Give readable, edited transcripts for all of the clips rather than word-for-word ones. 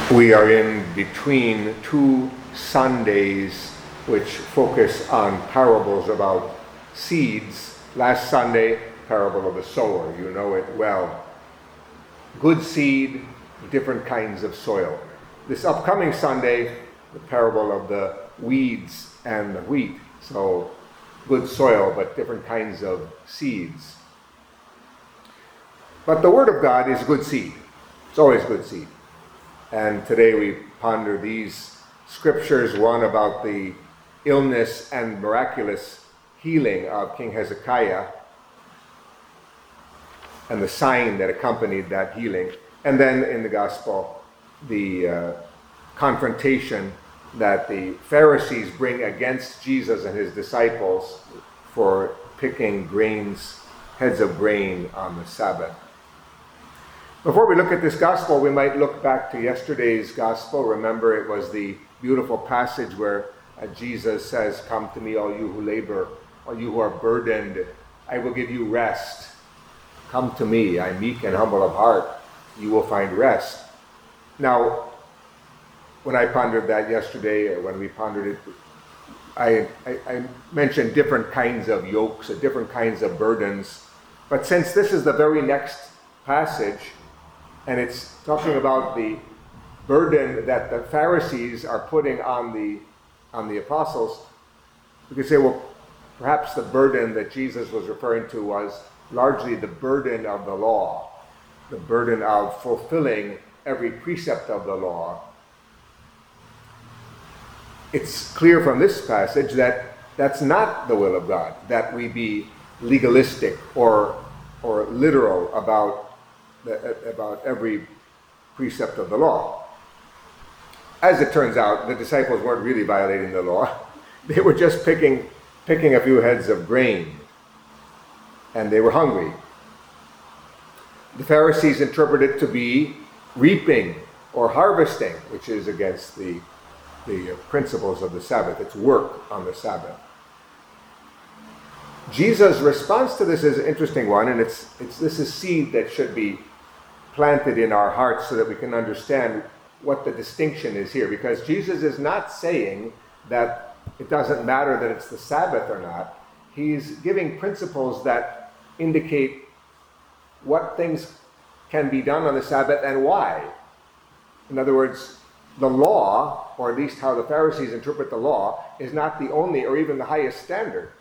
We are in between two Sundays which focus on parables about seeds. Last Sunday, parable of the sower, you know it well. Good seed, different kinds of soil. This upcoming Sunday, the parable of the weeds and the wheat. So good soil, but different kinds of seeds. But the Word of God is good seed. It's always good seed. And today we ponder these scriptures, one about the illness and miraculous healing of King Hezekiah and the sign that accompanied that healing. And then in the gospel, the confrontation that the Pharisees bring against Jesus and his disciples for picking heads of grain on the Sabbath. Before we look at this gospel, we might look back to yesterday's gospel. Remember, it was the beautiful passage where Jesus says, "Come to me, all you who labor, all you who are burdened, I will give you rest. Come to me, I am meek and humble of heart, you will find rest." Now, when I pondered that yesterday, or when we pondered it, I mentioned different kinds of yokes, different kinds of burdens. But since this is the very next passage, and it's talking about the burden that the Pharisees are putting on the apostles, we could say, well, perhaps the burden that Jesus was referring to was largely the burden of the law, the burden of fulfilling every precept of the law. It's clear from this passage that that's not the will of God, that we be legalistic or literal about every precept of the law. As it turns out, the disciples weren't really violating the law. They were just picking a few heads of grain, and they were hungry. The Pharisees interpreted it to be reaping or harvesting, which is against the principles of the Sabbath. It's work on the Sabbath. Jesus' response to this is an interesting one, and this is seed that should be planted in our hearts so that we can understand what the distinction is here. Because Jesus is not saying that it doesn't matter that it's the Sabbath or not. He's giving principles that indicate what things can be done on the Sabbath and why. In other words, the law, or at least how the Pharisees interpret the law, is not the only or even the highest standard.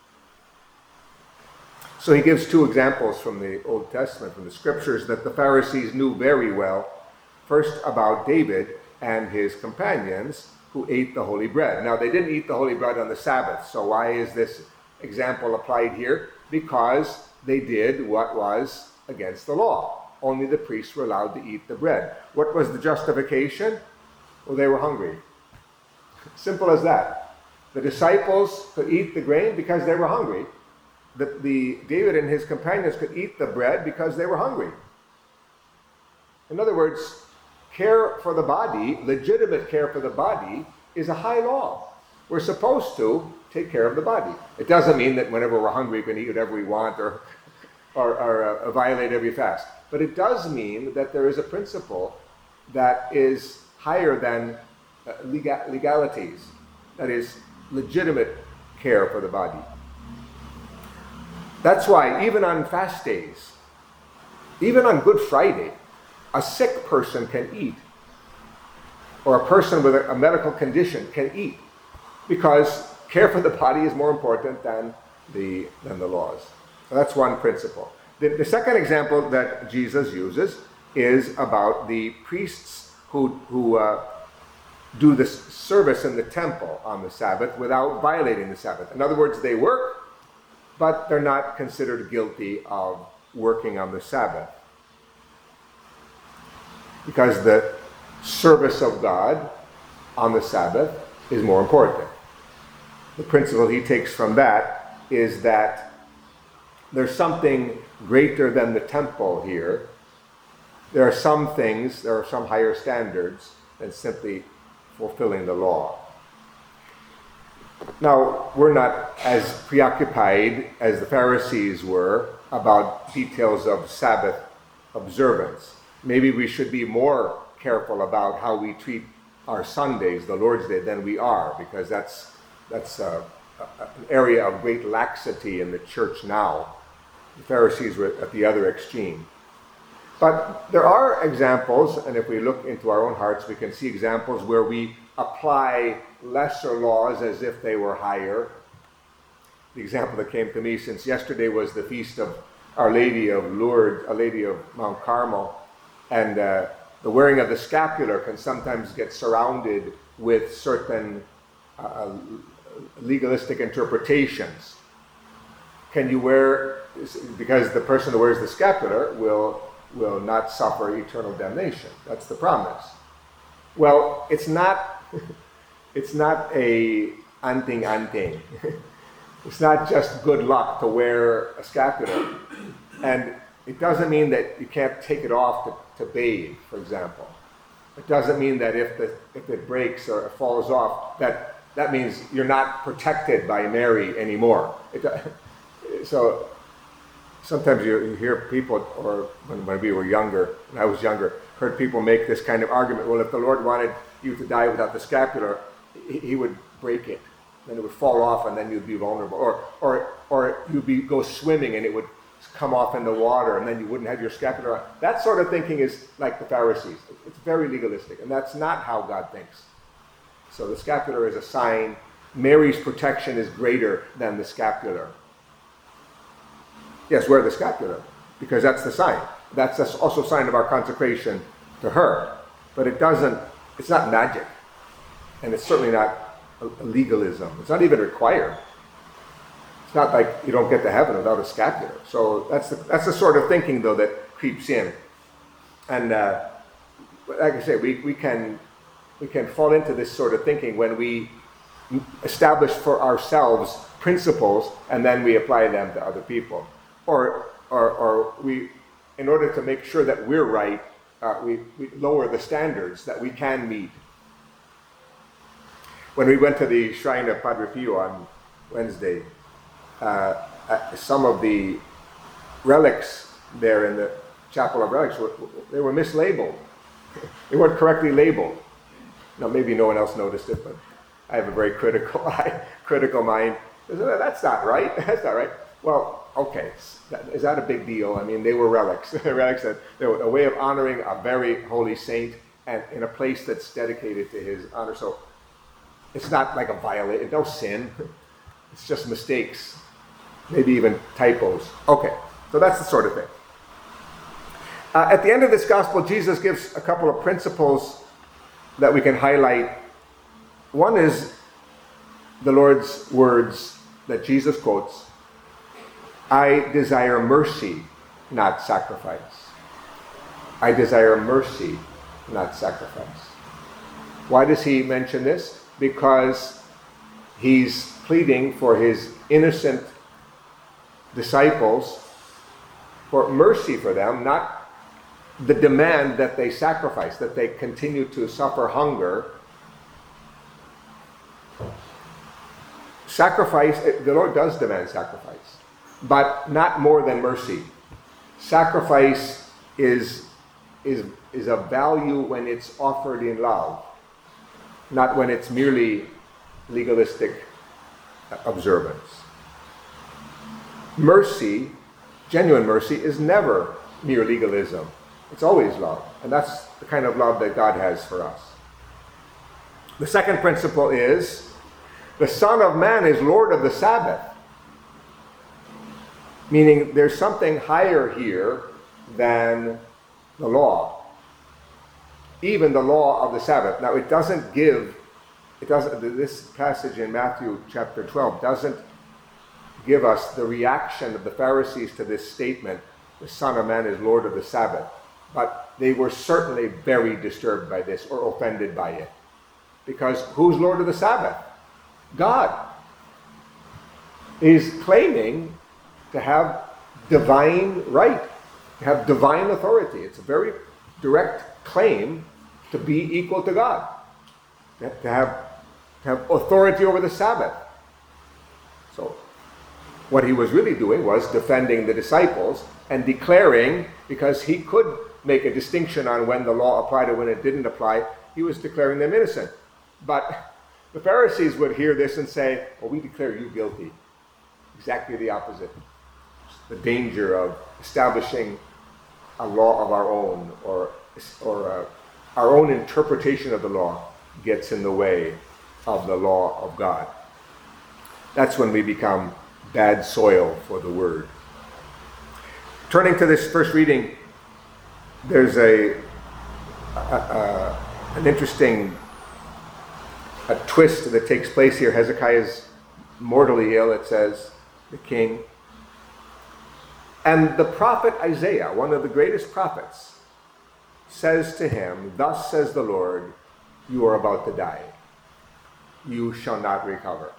So he gives two examples from the Old Testament, from the scriptures, that the Pharisees knew very well. First, about David and his companions who ate the holy bread. Now, they didn't eat the holy bread on the Sabbath, so why is this example applied here? Because they did what was against the law. Only the priests were allowed to eat the bread. What was the justification? Well, they were hungry. Simple as that. The disciples could eat the grain because they were hungry. David and his companions could eat the bread because they were hungry. In other words, care for the body, legitimate care for the body, is a high law. We're supposed to take care of the body. It doesn't mean that whenever we're hungry we can eat whatever we want or violate every fast. But it does mean that there is a principle that is higher than legalities. That is legitimate care for the body. That's why even on fast days, even on Good Friday, a sick person can eat, or a person with a medical condition can eat, because care for the body is more important than the laws. So that's one principle. The second example that Jesus uses is about the priests who do the service in the temple on the Sabbath without violating the Sabbath. In other words, they work, but they're not considered guilty of working on the Sabbath. Because the service of God on the Sabbath is more important. The principle he takes from that is that there's something greater than the temple here. There are some things, there are some higher standards than simply fulfilling the law. Now, we're not as preoccupied as the Pharisees were about details of Sabbath observance. Maybe we should be more careful about how we treat our Sundays, the Lord's Day, than we are, because that's an area of great laxity in the church now. The Pharisees were at the other extreme. But there are examples, and if we look into our own hearts, we can see examples where we apply lesser laws as if they were higher. The example that came to me, since yesterday was the feast of Our Lady of Lourdes, Our Lady of Mount Carmel, and the wearing of the scapular can sometimes get surrounded with certain legalistic interpretations. Can you wear, because the person who wears the scapular will not suffer eternal damnation. That's the promise. Well, it's not a anting. It's not just good luck to wear a scapular. And it doesn't mean that you can't take it off to bathe, for example. It doesn't mean that if it breaks or it falls off, that means you're not protected by Mary anymore. So sometimes you hear people, or when we were younger, when I was younger, heard people make this kind of argument. Well, if the Lord wanted you to die without the scapular, he would break it. Then it would fall off and then you'd be vulnerable. Or you'd go swimming and it would come off in the water and then you wouldn't have your scapular on. That sort of thinking is like the Pharisees. It's very legalistic, and that's not how God thinks. So the scapular is a sign. Mary's protection is greater than the scapular. Yes, wear the scapular, because that's the sign. That's also a sign of our consecration to her. But it's not magic. And it's certainly not a legalism. It's not even required. It's not like you don't get to heaven without a scapular. So that's the sort of thinking, though, that creeps in. And like I say, we can fall into this sort of thinking when we establish for ourselves principles and then we apply them to other people. Or we, in order to make sure that we're right, we lower the standards that we can meet. When we went to the shrine of Padre Pio on Wednesday, some of the relics there in the Chapel of Relics, they were mislabeled. They weren't correctly labeled. Now, maybe no one else noticed it, but I have a very critical mind. That's not right. That's not right. Well, okay, is that a big deal? I mean, they were relics. Relics that they were a way of honoring a very holy saint, and in a place that's dedicated to his honor. So it's not like a violation, no sin. It's just mistakes, maybe even typos. Okay, so that's the sort of thing. At the end of this gospel, Jesus gives a couple of principles that we can highlight. One is the Lord's words that Jesus quotes: I desire mercy, not sacrifice. I desire mercy, not sacrifice. Why does he mention this? Because he's pleading for his innocent disciples for mercy for them, not the demand that they sacrifice, that they continue to suffer hunger. Sacrifice, the Lord does demand sacrifice, but not more than mercy. Sacrifice is of value when it's offered in love, not when it's merely legalistic observance. Mercy, genuine mercy, is never mere legalism. It's always love, and that's the kind of love that God has for us. The second principle is the Son of Man is Lord of the Sabbath, meaning there's something higher here than the law, even the law of the Sabbath. Now, this passage in Matthew chapter 12 doesn't give us the reaction of the Pharisees to this statement, the Son of Man is Lord of the Sabbath. But they were certainly very disturbed by this or offended by it. Because who's Lord of the Sabbath? God. He's claiming to have divine right, to have divine authority. It's a very direct claim to be equal to God, to have authority over the Sabbath. So what he was really doing was defending the disciples and declaring, because he could make a distinction on when the law applied and when it didn't apply. He was declaring them innocent. But the Pharisees would hear this and say, well, we declare you guilty. Exactly the opposite. The danger of establishing a law of our own, or our own interpretation of the law gets in the way of the law of God. That's when we become bad soil for the word. Turning to this first reading, there's an interesting twist that takes place here. Hezekiah is mortally ill, it says, the king. And the prophet Isaiah, one of the greatest prophets, says to him, thus says the Lord, you are about to die. You shall not recover.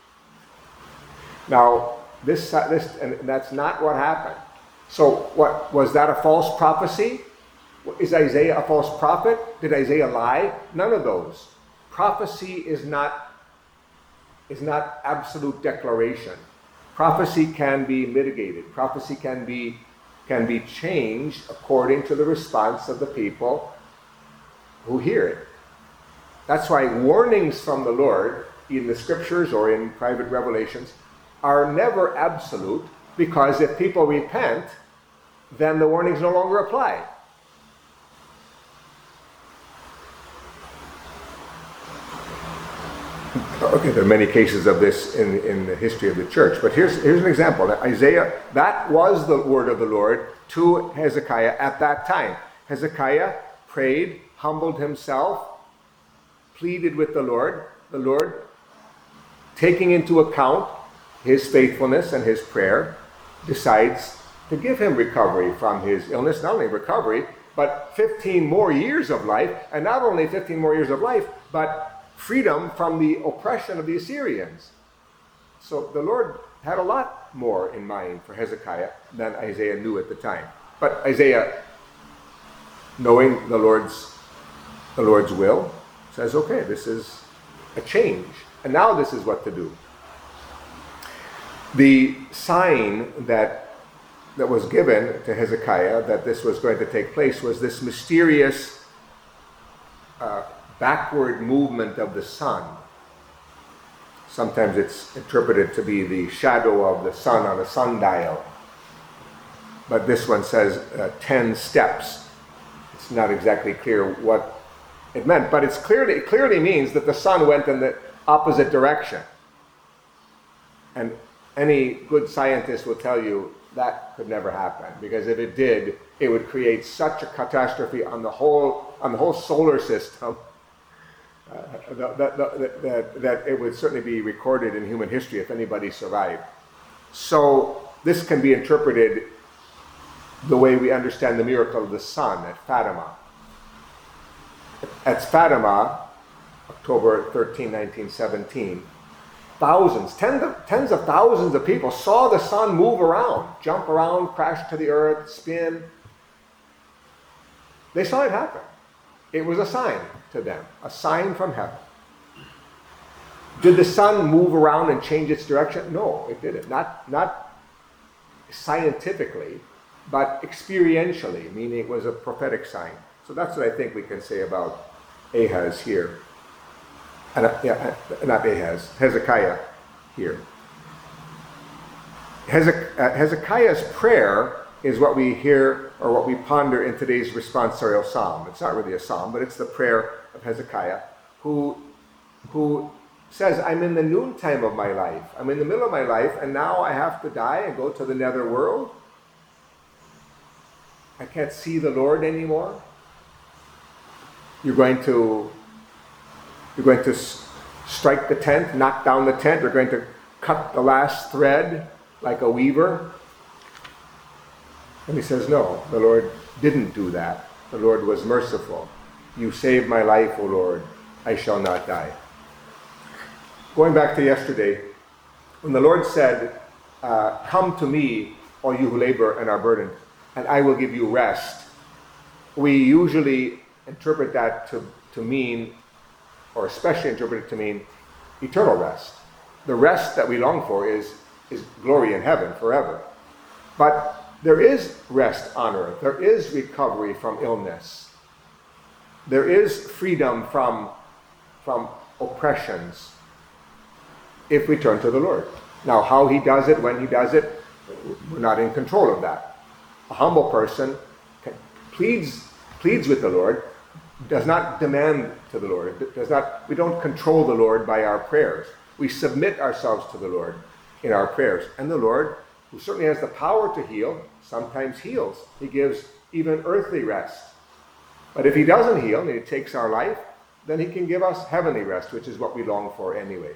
Now, this and that's not what happened. So what was that, a false prophecy? Is Isaiah a false prophet? Did Isaiah lie? None of those. Prophecy is not absolute declaration. Prophecy can be mitigated. Prophecy can be changed according to the response of the people who hear it. That's why warnings from the Lord in the scriptures or in private revelations are never absolute, because if people repent, then the warnings no longer apply. Okay, there are many cases of this in the history of the church, but here's an example. Isaiah, that was the word of the Lord to Hezekiah at that time. Hezekiah prayed, humbled himself, pleaded with the Lord, taking into account his faithfulness and his prayer, decides to give him recovery from his illness. Not only recovery, but 15 more years of life, and not only 15 more years of life, but freedom from the oppression of the Assyrians. So the Lord had a lot more in mind for Hezekiah than Isaiah knew at the time. But Isaiah, knowing the Lord's will, says, okay, this is a change, and now this is what to do. The sign that was given to Hezekiah that this was going to take place was this mysterious backward movement of the sun. Sometimes it's interpreted to be the shadow of the sun on a sundial. But this one says 10 steps. It's not exactly clear what it meant, but it clearly means that the sun went in the opposite direction. And any good scientist will tell you that could never happen, because if it did, it would create such a catastrophe on the whole solar system that it would certainly be recorded in human history if anybody survived. So this can be interpreted the way we understand the miracle of the sun at Fatima. At Fatima, October 13, 1917, tens of thousands of people saw the sun move around, jump around, crash to the earth, spin. They saw it happen. It was a sign to them, a sign from heaven. Did the sun move around and change its direction? No, it didn't. Not scientifically, but experientially, meaning it was a prophetic sign. So that's what I think we can say about Ahaz here. Hezekiah here. Hezekiah's prayer is what we hear or what we ponder in today's responsorial psalm. It's not really a psalm, but it's the prayer of Hezekiah, who says, I'm in the noontime of my life. I'm in the middle of my life, and now I have to die and go to the nether world. I can't see the Lord anymore. You're going to strike the tent, knock down the tent. You're going to cut the last thread like a weaver. And he says, no, the Lord didn't do that. The Lord was merciful. You saved my life, O Lord. I shall not die. Going back to yesterday, when the Lord said, come to me, all you who labor and are burdened, and I will give you rest, we usually interpret that to mean, or especially interpret it to mean, eternal rest. The rest that we long for is glory in heaven forever. But there is rest on earth. There is recovery from illness. There is freedom from oppressions if we turn to the Lord. Now, how he does it, when he does it, we're not in control of that. A humble person pleads with the Lord, does not demand to the Lord, we don't control the Lord by our prayers. We submit ourselves to the Lord in our prayers. And the Lord, who certainly has the power to heal, sometimes heals. He gives even earthly rest. But if he doesn't heal and he takes our life, then he can give us heavenly rest, which is what we long for anyway.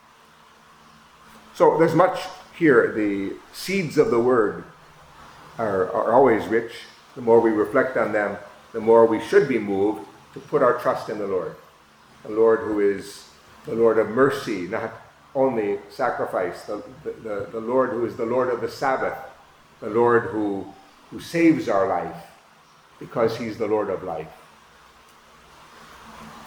So there's much here. The seeds of the word are always rich. The more we reflect on them, the more we should be moved to put our trust in the Lord. The Lord who is the Lord of mercy, not only sacrifice. The Lord who is the Lord of the Sabbath. The Lord who saves our life because he's the Lord of life.